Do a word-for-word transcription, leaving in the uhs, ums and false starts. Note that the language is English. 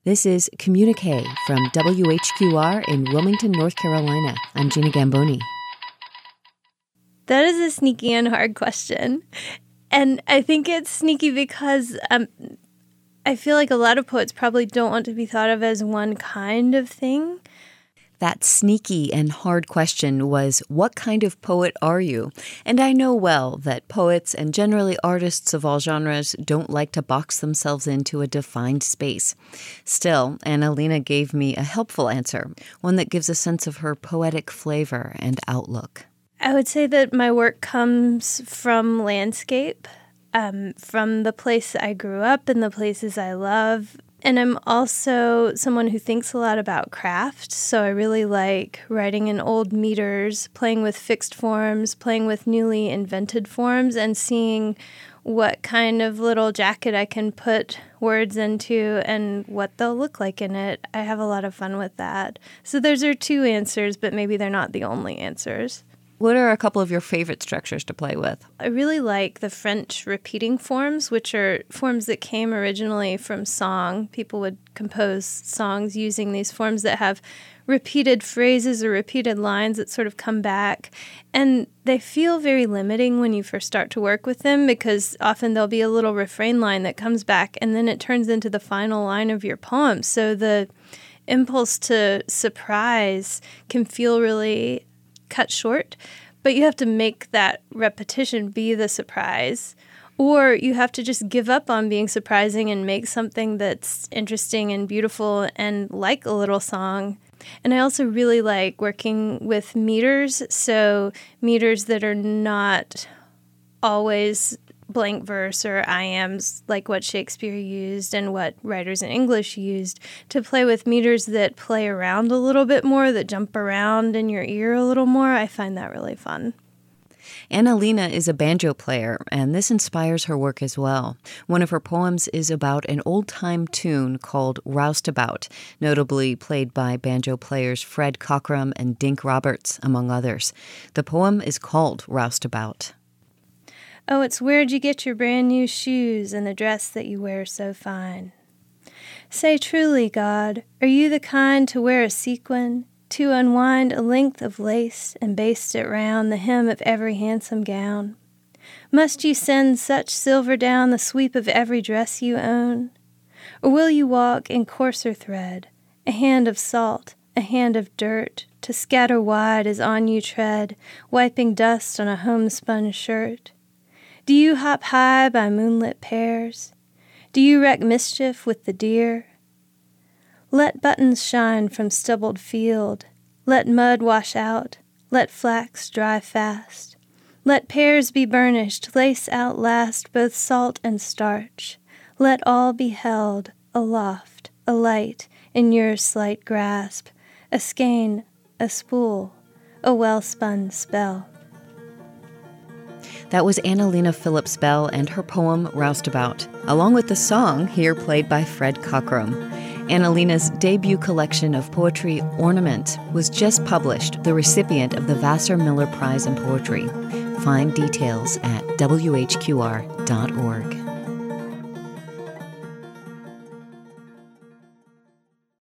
This is Communique from W H Q R in Wilmington, North Carolina. I'm Gina Gamboni. That is a sneaky and hard question. And I think it's sneaky because um, I feel like a lot of poets probably don't want to be thought of as one kind of thing. That sneaky and hard question was, what kind of poet are you? And I know well that poets and generally artists of all genres don't like to box themselves into a defined space. Still, Annalena gave me a helpful answer, one that gives a sense of her poetic flavor and outlook. I would say that my work comes from landscape, um, from the place I grew up and the places I love. And I'm also someone who thinks a lot about craft, so I really like writing in old meters, playing with fixed forms, playing with newly invented forms, and seeing what kind of little jacket I can put words into and what they'll look like in it. I have a lot of fun with that. So those are two answers, but maybe they're not the only answers. What are a couple of your favorite structures to play with? I really like the French repeating forms, which are forms that came originally from song. People would compose songs using these forms that have repeated phrases or repeated lines that sort of come back. And they feel very limiting when you first start to work with them because often there'll be a little refrain line that comes back and then it turns into the final line of your poem. So the impulse to surprise can feel really cut short, but you have to make that repetition be the surprise, or you have to just give up on being surprising and make something that's interesting and beautiful and like a little song. And I also really like working with meters, so meters that are not always blank verse or iambs like what Shakespeare used and what writers in English used, to play with meters that play around a little bit more, that jump around in your ear a little more. I find that really fun. Annalena is a banjo player, and this inspires her work as well. One of her poems is about an old-time tune called Roustabout, notably played by banjo players Fred Cockrum and Dink Roberts, among others. The poem is called Roustabout. Oh, it's where'd you get your brand new shoes and the dress that you wear so fine? Say truly, God, are you the kind to wear a sequin, to unwind a length of lace and baste it round the hem of every handsome gown? Must you send such silver down the sweep of every dress you own? Or will you walk in coarser thread, a hand of salt, a hand of dirt, to scatter wide as on you tread, wiping dust on a homespun shirt? Do you hop high by moonlit pairs? Do you wreak mischief with the deer? Let buttons shine from stubbled field. Let mud wash out. Let flax dry fast. Let pears be burnished, lace outlast both salt and starch. Let all be held, aloft, alight, in your slight grasp, a skein, a spool, a well-spun spell. That was Annalena Phillips Bell and her poem Roustabout, along with the song here played by Fred Cockrum. Annalena's debut collection of poetry, Ornament, was just published, the recipient of the Vassar Miller Prize in Poetry. Find details at W H Q R dot org.